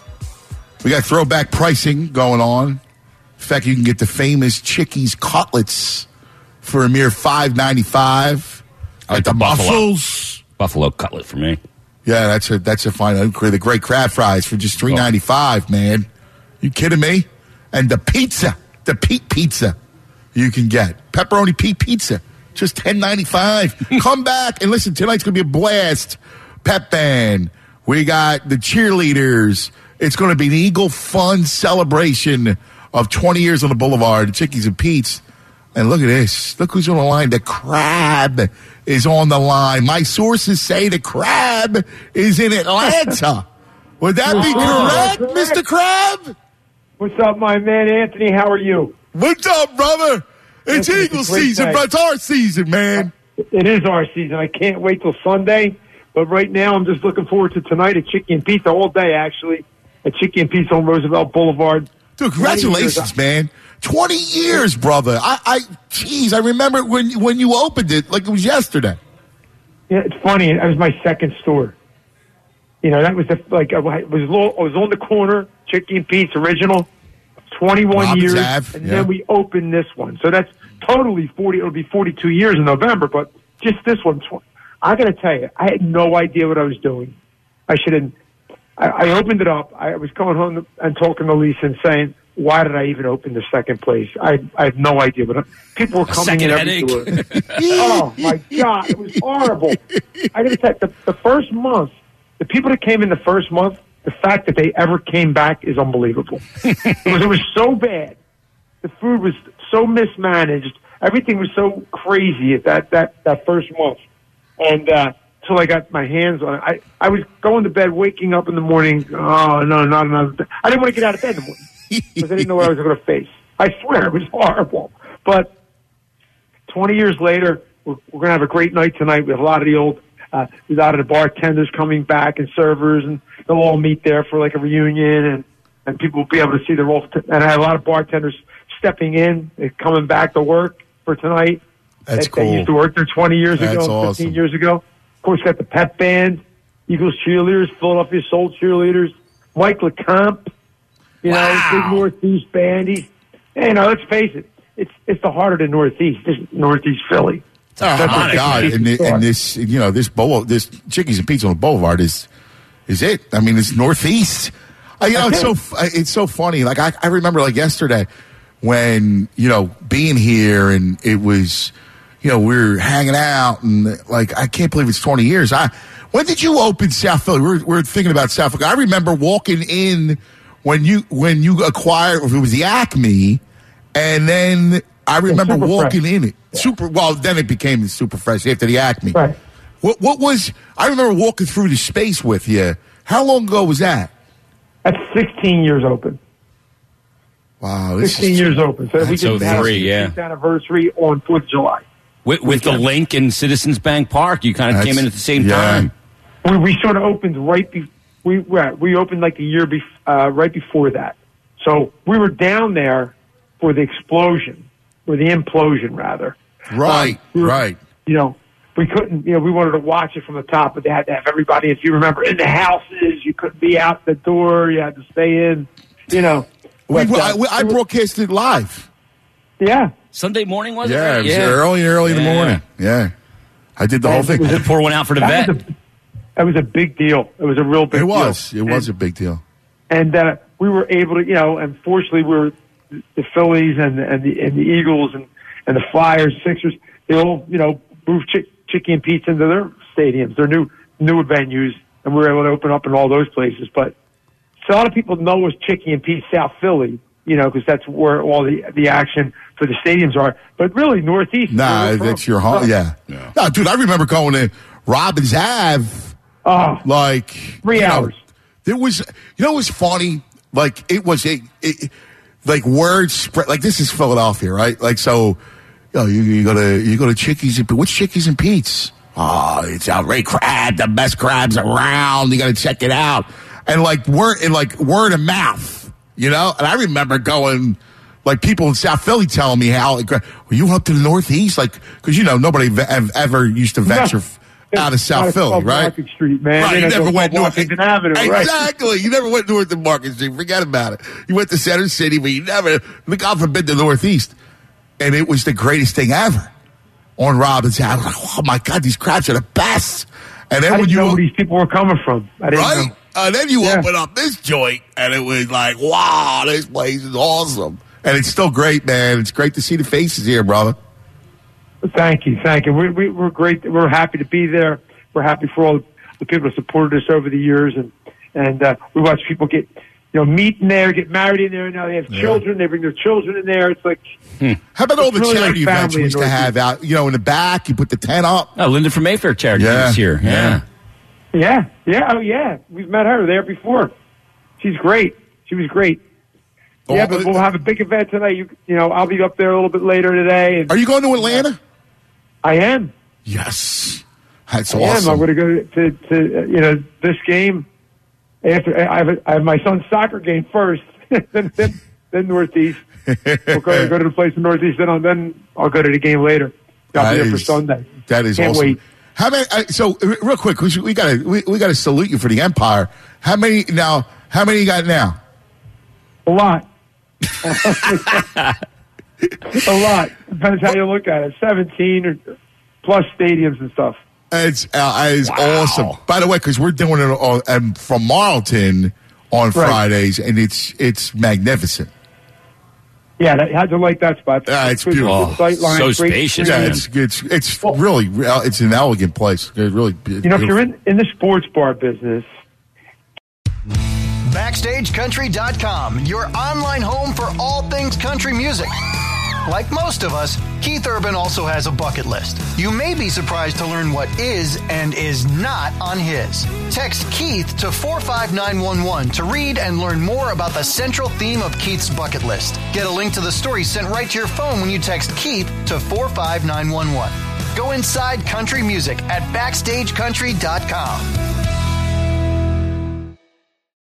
Speaker 2: We got throwback pricing going on. In fact, you can get the famous Chickies cutlets for a mere five ninety-five.
Speaker 4: I like
Speaker 2: the,
Speaker 4: the buffalo.
Speaker 2: mussels.
Speaker 4: Buffalo cutlet for me.
Speaker 2: Yeah, that's a that's a fine. The great crab fries for just three ninety-five, man. You kidding me? And the pizza, the Pete pizza, you can get pepperoni Pete pizza, just ten ninety-five. Come back and listen. Tonight's gonna be a blast. Pep band. We got the cheerleaders. It's gonna be an Eagle Fun celebration of twenty years on the Boulevard. The Chickies and Pete's. And look at this. Look who's on the line. The crab is on the line. My sources say the crab is in Atlanta. Would that be correct, Mister Crab?
Speaker 7: What's up, my man, Anthony? How are you?
Speaker 2: What's up, brother? It's
Speaker 7: Listen,
Speaker 2: Eagle
Speaker 7: it's a great
Speaker 2: season,
Speaker 7: day.
Speaker 2: but it's our season, man.
Speaker 7: It is our season. I can't wait till Sunday. But right now, I'm just looking forward to tonight at Chicky and Pizza all day, actually, at Chicky and Pizza on Roosevelt Boulevard.
Speaker 2: Dude, congratulations, man. twenty years, brother. I, I, geez, I remember when when you opened it like it was yesterday.
Speaker 7: Yeah, it's funny. It was my second store. You know, that was the, like, I was, low, I was on the corner, Chicky and Pete's original, twenty-one
Speaker 2: Robin's
Speaker 7: years,
Speaker 2: Ave,
Speaker 7: and
Speaker 2: yeah.
Speaker 7: then we opened this one. So that's totally forty, it'll be forty-two years in November, but just this one. I got to tell you, I had no idea what I was doing. I should have, I, I opened it up. I was coming home and talking to Lisa and saying, why did I even open the second place? I I have no idea, but people were coming in every door. Oh my God, it was horrible. I got to tell you, the, the first month, the people that came in the first month, the fact that they ever came back is unbelievable. it, was, it was so bad. The food was so mismanaged. Everything was so crazy at that that, that first month, and uh, until I got my hands on it, I I was going to bed, waking up in the morning. Oh no, not another. I didn't want to get out of bed in the morning. Because I didn't know what I was going to face. I swear, it was horrible. But twenty years later, we're, we're going to have a great night tonight. We have a lot of the old, uh, a lot of the bartenders coming back and servers, and they'll all meet there for like a reunion, and, and people will be able to see their role. And I have a lot of bartenders stepping in and coming back to work for tonight.
Speaker 2: That's
Speaker 7: that,
Speaker 2: cool.
Speaker 7: They used to work there twenty years
Speaker 2: That's
Speaker 7: ago,
Speaker 2: awesome.
Speaker 7: fifteen years ago. Of course, we got the Pep Band, Eagles cheerleaders, Philadelphia Soul cheerleaders, Mike LeComp. You know,
Speaker 4: Wow.
Speaker 7: big Northeast band. He's, you know, let's face it, it's it's the heart of the Northeast. This is Northeast Philly.
Speaker 2: Oh my
Speaker 4: That's
Speaker 2: God!
Speaker 7: a-
Speaker 2: And, thi- and this, you know, this bowl, this Chickies and Pete's on the Boulevard is is it? I mean, it's Northeast. Uh, you know, it's so f- it's so funny. Like I, I remember like yesterday when you know being here and it was, you know, we were hanging out and like I can't believe it's twenty years. I when did you open South Philly? We're we're thinking about South Philly. I remember walking in. When you when you acquired, it was the Acme, and then I remember
Speaker 7: Super
Speaker 2: walking
Speaker 7: Fresh.
Speaker 2: in it. Super well, then it became the Super Fresh after the Acme.
Speaker 7: Right.
Speaker 2: What what was? I remember walking through the space with you. How long ago was that?
Speaker 7: That's sixteen years open.
Speaker 2: Wow, this
Speaker 7: sixteen
Speaker 2: is,
Speaker 7: years open. So we
Speaker 4: That's
Speaker 7: just
Speaker 4: so
Speaker 7: had our
Speaker 4: three, yeah.
Speaker 7: sixteenth anniversary on fourth of July.
Speaker 4: With, with the link in Citizens Bank Park, you kind of
Speaker 2: That's-
Speaker 4: came in at the same
Speaker 2: yeah.
Speaker 4: time.
Speaker 7: We, we sort of opened right before. We right, we opened like the year bef- uh, right before that. So we were down there for the explosion, or the implosion, rather.
Speaker 2: Right,
Speaker 7: Um, we were-
Speaker 2: right.
Speaker 7: You know, we couldn't. You know, we wanted to watch it from the top, but they had to have everybody. If you remember, in the houses, you couldn't be out the door. You had to stay in. You know.
Speaker 2: We,
Speaker 7: But, uh,
Speaker 2: I, we- I broadcasted live.
Speaker 7: Yeah.
Speaker 4: Sunday morning, was
Speaker 2: Yeah,
Speaker 4: it?
Speaker 2: it was early, early in the
Speaker 4: Yeah.
Speaker 2: morning. Yeah, I did the whole
Speaker 7: And
Speaker 2: thing.
Speaker 7: it was
Speaker 4: Had to pour one out for the
Speaker 7: That
Speaker 4: vet.
Speaker 7: was, a, that was a big deal. It was a real big
Speaker 2: It
Speaker 7: deal.
Speaker 2: was. It was a
Speaker 7: And,
Speaker 2: big deal.
Speaker 7: and uh, we were able to, you know, and fortunately, we were the Phillies and and the and the Eagles and and the Flyers, Sixers. They all, you know, moved Chick, Chicky and Pete's into their stadiums, their new newer venues, and we were able to open up in all those places. But so a lot of people know us Chicky and Pete's South Philly, you know, because that's where all the the action for the stadiums are. But really, Northeast. is where
Speaker 2: Nah,
Speaker 7: we're from.
Speaker 2: that's your home. Yeah. No, dude, I remember going in Robbins Ave,
Speaker 7: Oh,
Speaker 2: like
Speaker 7: three
Speaker 2: you know,
Speaker 7: hours.
Speaker 2: there was, you know, it was funny. Like it was a, it, like word spread. Like this is Philadelphia, right? Like so, you know, you, you go to you go to Chickies and what's Chickies and Pete's? Oh, it's outright crab, the best crabs around. You got to check it out. And like word, and like word of mouth, you know. And I remember going, like people in South Philly telling me how, like, were you up to the Northeast? Like, because you know nobody v- ever used to venture
Speaker 7: No.
Speaker 2: out of South
Speaker 7: Not
Speaker 2: Philly,
Speaker 7: above
Speaker 2: right?
Speaker 7: Market Street, man.
Speaker 2: Right,
Speaker 7: They
Speaker 2: you
Speaker 7: don't
Speaker 2: never
Speaker 7: go
Speaker 2: went
Speaker 7: above
Speaker 2: north.
Speaker 7: Washington Avenue, right?
Speaker 2: Exactly. You never went north of Market Street. Forget about it. You went to Center City, but you never, God forbid, the Northeast. And it was the greatest thing ever on Robbins Ave. Like, oh my God, these crabs are the best. And then
Speaker 7: I
Speaker 2: when
Speaker 7: didn't
Speaker 2: you
Speaker 7: know where these people were coming from. I didn't
Speaker 2: right,
Speaker 7: know.
Speaker 2: uh, then you
Speaker 7: Yeah.
Speaker 2: open up this joint, and it was like, wow, this place is awesome. And it's still great, man. It's great to see the faces here, brother.
Speaker 7: Thank you, thank you. We, we, we're great. We're happy to be there. We're happy for all the people who supported us over the years, and and uh, we watch people get, you know, meet in there, get married in there. Now they have
Speaker 2: Yeah.
Speaker 7: children. They bring their children in there. It's like,
Speaker 2: How about all the
Speaker 7: It's really
Speaker 2: charity
Speaker 7: like
Speaker 2: events we
Speaker 7: family
Speaker 2: used
Speaker 7: in
Speaker 2: to
Speaker 7: Northeast.
Speaker 2: have out, you know, in the back? You put the tent up.
Speaker 4: Oh, Linda from Mayfair charity
Speaker 2: Yeah.
Speaker 4: is here. Yeah.
Speaker 2: Yeah.
Speaker 7: yeah, yeah, oh yeah. We've met her there before. She's great. She was great.
Speaker 2: Oh,
Speaker 7: Yeah, but
Speaker 2: but-
Speaker 7: we'll have a big event tonight. You, you know, I'll be up there a little bit later today. And
Speaker 2: Are you going to Atlanta?
Speaker 7: I am.
Speaker 2: Yes. That's
Speaker 7: I
Speaker 2: awesome.
Speaker 7: am. I'm going to go to, to uh, you know, this game. After I have, a, I have my son's soccer game first, then, then then Northeast. We'll go, go to the place in Northeast, then I'll, then I'll go to the game later. I'll
Speaker 2: That
Speaker 7: be there for
Speaker 2: is-
Speaker 7: Sunday.
Speaker 2: That is
Speaker 7: Can't
Speaker 2: awesome.
Speaker 7: wait.
Speaker 2: How many? Uh, so uh, real quick, we, we got to we, we got to salute you for the Empire. How many now? How many you got now?
Speaker 7: A lot. A lot. Depends how you look at it. seventeen or plus stadiums and stuff.
Speaker 2: It's uh, it's awesome. By the way, because we're doing it on, um, from Marlton on
Speaker 7: Right.
Speaker 2: Fridays, and it's it's magnificent.
Speaker 7: Yeah, that, how'd you like that spot?
Speaker 2: Yeah, it's
Speaker 7: Good-
Speaker 2: beautiful.
Speaker 7: good sight line,
Speaker 4: So
Speaker 7: great
Speaker 4: spacious,
Speaker 2: Yeah,
Speaker 4: man.
Speaker 2: it's it's it's really it's an elegant place. It's really
Speaker 7: You know, if you're in, in the sports bar business,
Speaker 1: Backstage Country dot com, your online home for all things country music. Like most of us, Keith Urban also has a bucket list. You may be surprised to learn what is and is not on his. Text Keith to four five nine one one to read and learn more about the central theme of Keith's bucket list. Get a link to the story sent right to your phone when you text Keith to four five nine one one. Go inside country music at Backstage Country dot com.